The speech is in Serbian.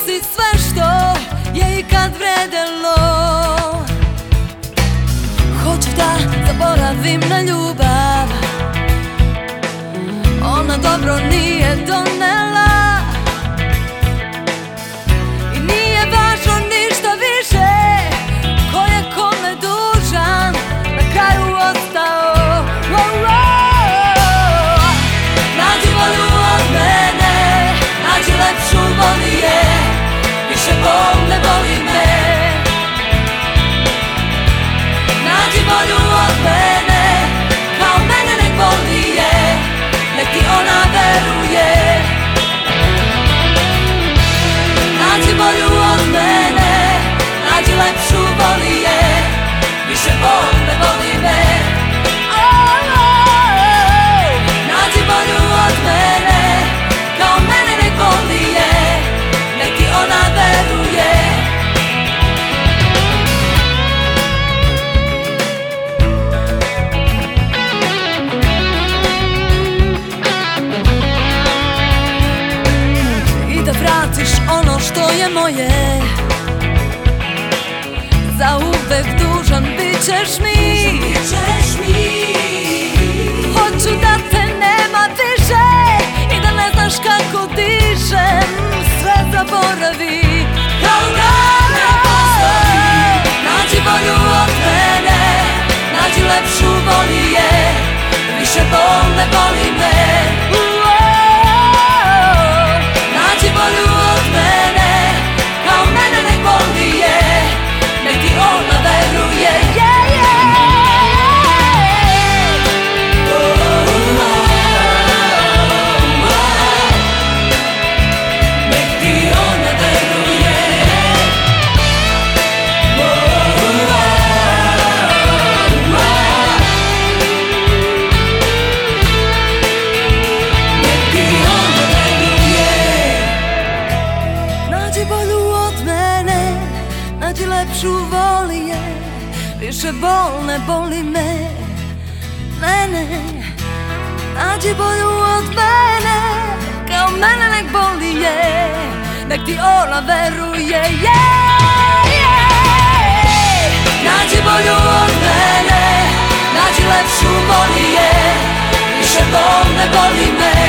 si sve što je ikad vredelo. Hoću da zaboravim na ljubav, ona dobro nije donela. I nije važno ništa više, ko je kome dužan, na kraju ostao. Nađi bolju od mene, nađi lepšu, voli je, više bol ne boli me. Nađi bolju od mene, kao mene nek boli je, nek ti ona veruje. Nađi bolju od mene, nađi lepšu, voli je, više bol ne boli me. Nađi bolju od mene, kao mene nek boli je, nek ti ona veruje. I da vratiš ono što je moje, za uvek dužan bit ćeš mi. Hoću da te nema više i da ne znaš kako dišem, sve zaboravi, kao da ne postoji. Nađi bolju od mene, nađi lepšu, voli je, više bol ne boli me. Nađi bolju od mene, kao mene nek boli je, nek ti ona veruje. Nađi lepšu, voli je, više bol ne boli me. Ne, nađi bolju od mene, kao mene nek boli je, nek ti ona veruje. Nađi bolju od mene, nađi lepšu, voli je, više bol ne boli me.